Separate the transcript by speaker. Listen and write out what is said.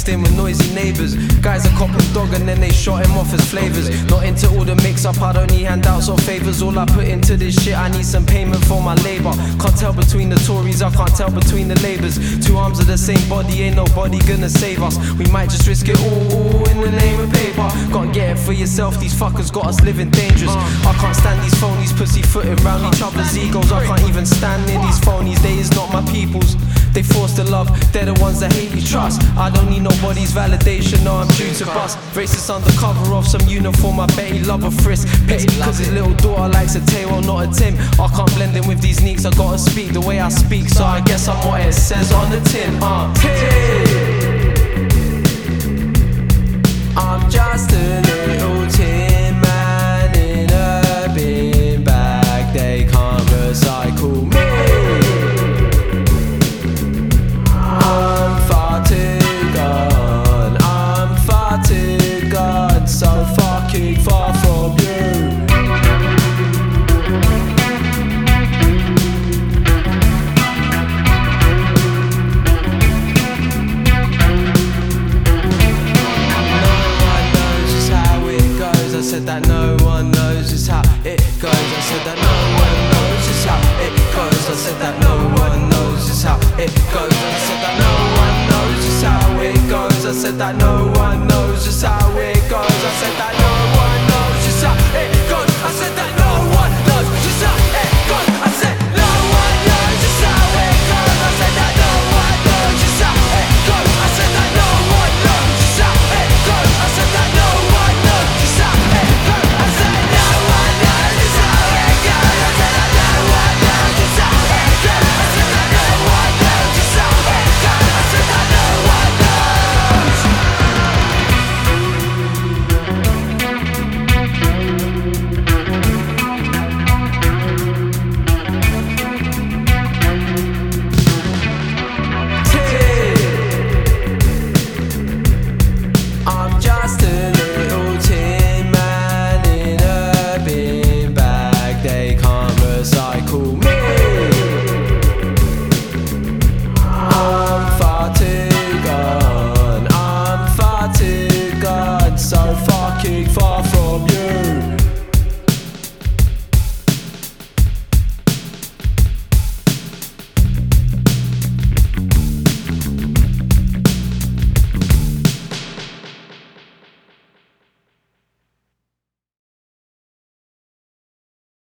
Speaker 1: mixed in with noisy neighbours. Guys are copping dog and then they shot him off as flavours. Not into all the mix-up, I don't need handouts or favours. All I put into this shit, I need some payment for my labour. Can't tell between the Tories, I can't tell between the Labours. Two arms of the same body, ain't nobody gonna save us. We might just risk it all in the name of paper. Gotta get it for yourself, these fuckers got us living dangerous. I can't stand these phonies pussyfooting round each other's egos. I can't even stand near these phonies, they is not my peoples. They force the love, they're the ones that hate you trust. I don't need nobody's validation, no I'm due to bust. Racist under cover of some uniform, I bet he love a frisk. Petty cause his little daughter likes a Tay, well not a Tim. I can't blend in with these neeks, I gotta speak the way I speak. So I guess I'm what it says on the tin. I'm just a little tin man in a bin bag. They can't recycle me. I'm far too gone, I'm far too gone, so fucking far from you. I said that no one knows just how it goes. I said that no one knows just how it goes. I said that no one knows just how it goes. I said that no one knows just how it goes. I said that no one knows just how